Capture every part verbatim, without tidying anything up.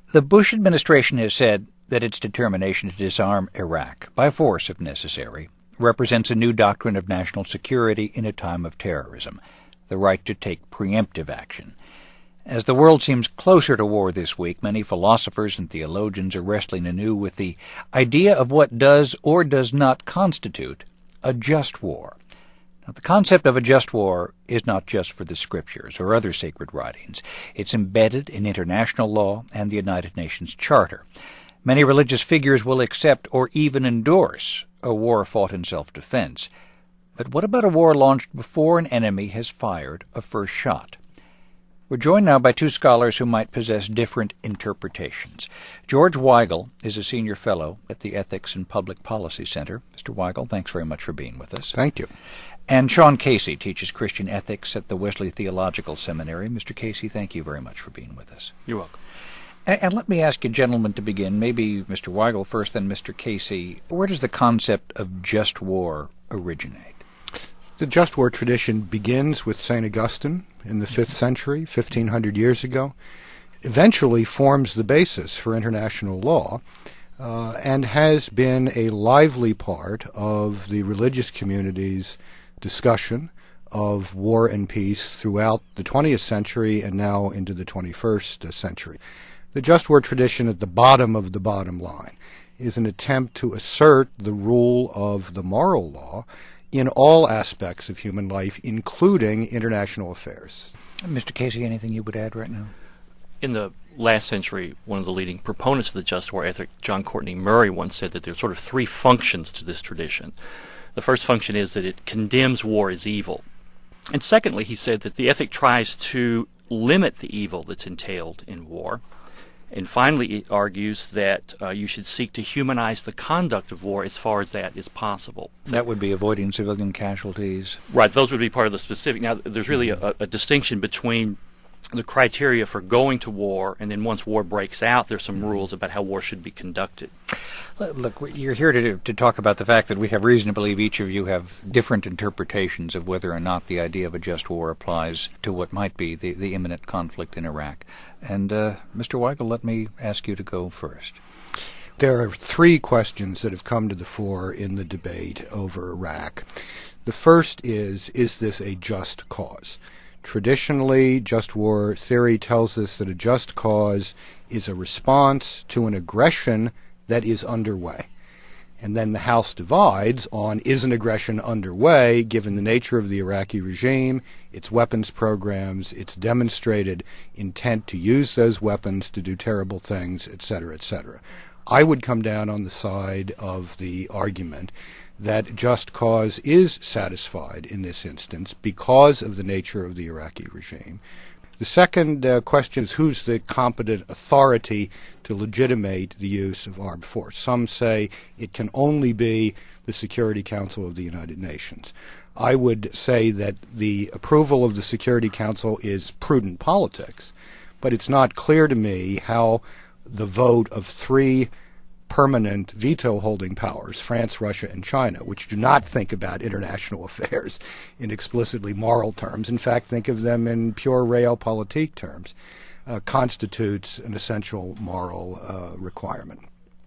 The Bush administration has said that its determination to disarm Iraq, by force if necessary, represents a new doctrine of national security in a time of terrorism, the right to take preemptive action. As the world seems closer to war this week, many philosophers and theologians are wrestling anew with the idea of what does or does not constitute a just war. Now, the concept of a just war is not just for the Scriptures or other sacred writings. It's embedded in international law and the United Nations Charter. Many religious figures will accept or even endorse a war fought in self-defense. But what about a war launched before an enemy has fired a first shot? We're joined now by two scholars who might possess different interpretations. George Weigel is a senior fellow at the Ethics and Public Policy Center. Mister Weigel, thanks very much for being with us. Thank you. And Sean Casey teaches Christian ethics at the Wesley Theological Seminary. Mister Casey, thank you very much for being with us. You're welcome. And, and let me ask you, gentlemen, to begin, maybe Mister Weigel first, then Mister Casey, where does the concept of just war originate? The just war tradition begins with Saint Augustine in the fifth century, fifteen hundred years ago, eventually forms the basis for international law, uh, and has been a lively part of the religious community's discussion of war and peace throughout the twentieth century and now into the twenty-first century. The just war tradition at the bottom of the bottom line is an attempt to assert the rule of the moral law in all aspects of human life, including international affairs. Mister Casey, anything you would add right now? In the last century, one of the leading proponents of the just war ethic, John Courtney Murray, once said that there are sort of three functions to this tradition. The first function is that it condemns war as evil. And secondly, he said that the ethic tries to limit the evil that's entailed in war. And finally, it argues that uh, you should seek to humanize the conduct of war as far as that is possible. That would be avoiding civilian casualties. Right, those would be part of the specific. Now, there's really a, a distinction between the criteria for going to war, and then once war breaks out, there's some rules about how war should be conducted. Look, you're here to to talk about the fact that we have reason to believe each of you have different interpretations of whether or not the idea of a just war applies to what might be the, the imminent conflict in Iraq. And uh, Mister Weigel, let me ask you to go first. There are three questions that have come to the fore in the debate over Iraq. The first is, is this a just cause? Traditionally, just war theory tells us that a just cause is a response to an aggression that is underway. And then the House divides on, is an aggression underway, given the nature of the Iraqi regime, its weapons programs, its demonstrated intent to use those weapons to do terrible things, et cetera, et cetera. I would come down on the side of the argument that just cause is satisfied in this instance because of the nature of the Iraqi regime. The second uh, question is, who's the competent authority to legitimate the use of armed force? Some say it can only be the Security Council of the United Nations. I would say that the approval of the Security Council is prudent politics, but it's not clear to me how the vote of three permanent veto-holding powers, France, Russia, and China, which do not think about international affairs in explicitly moral terms, in fact think of them in pure realpolitik terms, uh, constitutes an essential moral uh, requirement.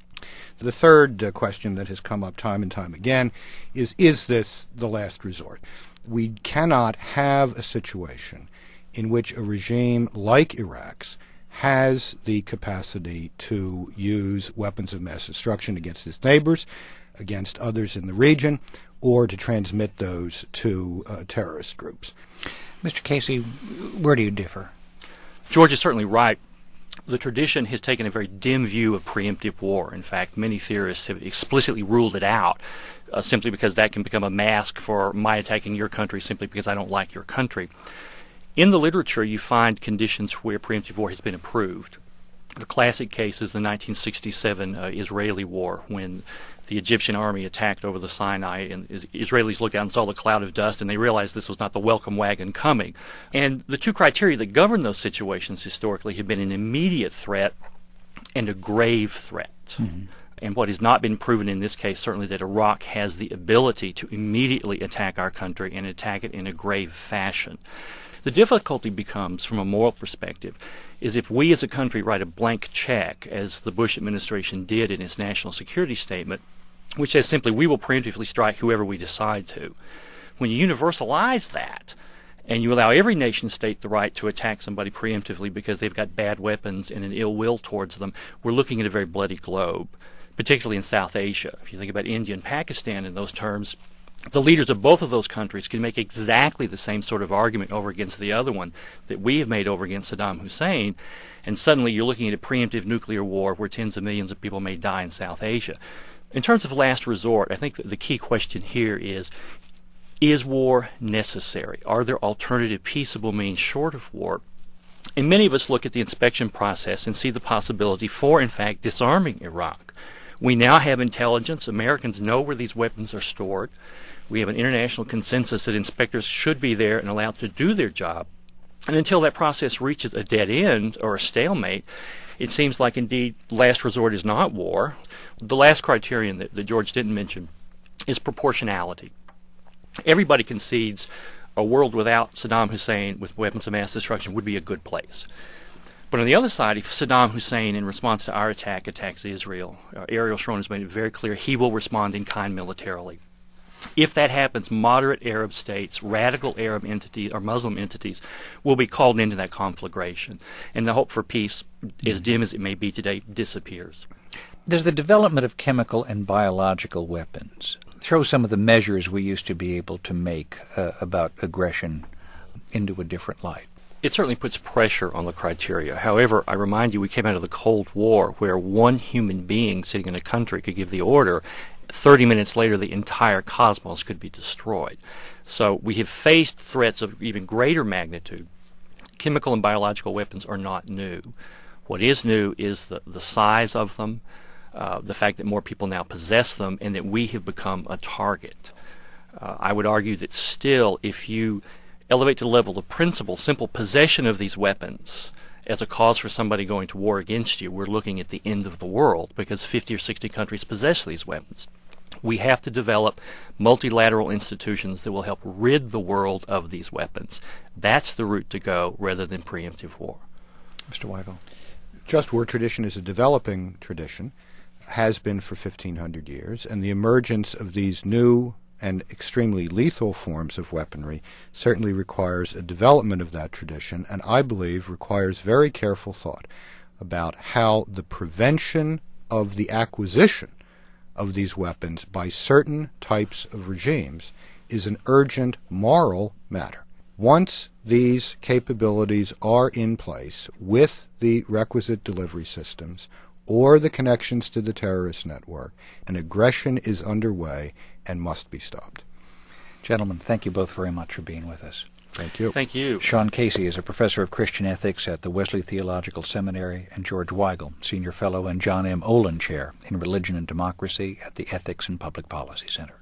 The third uh, question that has come up time and time again is, is this the last resort? We cannot have a situation in which a regime like Iraq's has the capacity to use weapons of mass destruction against its neighbors, against others in the region, or to transmit those to uh, terrorist groups. Mister Casey, where do you differ? George is certainly right. The tradition has taken a very dim view of preemptive war. In fact, many theorists have explicitly ruled it out uh, simply because that can become a mask for my attacking your country simply because I don't like your country. In the literature, you find conditions where preemptive war has been approved. The classic case is the nineteen sixty-seven uh, Israeli war, when the Egyptian army attacked over the Sinai, and Israelis looked out and saw the cloud of dust, and they realized this was not the welcome wagon coming. And the two criteria that govern those situations historically have been an immediate threat and a grave threat. Mm-hmm. And what has not been proven in this case, certainly, that Iraq has the ability to immediately attack our country and attack it in a grave fashion. The difficulty becomes, from a moral perspective, is if we as a country write a blank check, as the Bush administration did in its national security statement, which says simply, we will preemptively strike whoever we decide to. When you universalize that, and you allow every nation state the right to attack somebody preemptively because they've got bad weapons and an ill will towards them, we're looking at a very bloody globe, particularly in South Asia. If you think about India and Pakistan in those terms, the leaders of both of those countries can make exactly the same sort of argument over against the other one that we have made over against Saddam Hussein, and suddenly you're looking at a preemptive nuclear war where tens of millions of people may die in South Asia. In terms of last resort, I think that the key question here is, is war necessary? Are there alternative peaceable means short of war? And many of us look at the inspection process and see the possibility for, in fact, disarming Iraq. We now have intelligence. Americans know where these weapons are stored. We have an international consensus that inspectors should be there and allowed to do their job. And until that process reaches a dead end or a stalemate, it seems like, indeed, last resort is not war. The last criterion that, that George didn't mention is proportionality. Everybody concedes a world without Saddam Hussein with weapons of mass destruction would be a good place. But on the other side, if Saddam Hussein, in response to our attack, attacks Israel, uh, Ariel Sharon has made it very clear he will respond in kind militarily. If that happens, moderate Arab states, radical Arab entities, or Muslim entities, will be called into that conflagration. And the hope for peace, as dim as it may be today, disappears. There's the development of chemical and biological weapons. Throw some of the measures we used to be able to make uh, about aggression into a different light. It certainly puts pressure on the criteria. However, I remind you, we came out of the Cold War where one human being sitting in a country could give the order. thirty minutes later, the entire cosmos could be destroyed. So we have faced threats of even greater magnitude. Chemical and biological weapons are not new. What is new is the, the size of them, uh, the fact that more people now possess them, and that we have become a target. Uh, I would argue that still, if you elevate to the level of principle, simple possession of these weapons as a cause for somebody going to war against you, we're looking at the end of the world because fifty or sixty countries possess these weapons. We have to develop multilateral institutions that will help rid the world of these weapons. That's the route to go rather than preemptive war. Mister Weigel. Just war tradition is a developing tradition, has been for fifteen hundred years, and the emergence of these new and extremely lethal forms of weaponry certainly requires a development of that tradition, and I believe requires very careful thought about how the prevention of the acquisition of these weapons by certain types of regimes is an urgent moral matter. Once these capabilities are in place with the requisite delivery systems or the connections to the terrorist network, an aggression is underway and must be stopped. Gentlemen, thank you both very much for being with us. Thank you. Thank you. Sean Casey is a professor of Christian ethics at the Wesley Theological Seminary, and George Weigel, senior fellow and John M. Olin Chair in Religion and Democracy at the Ethics and Public Policy Center.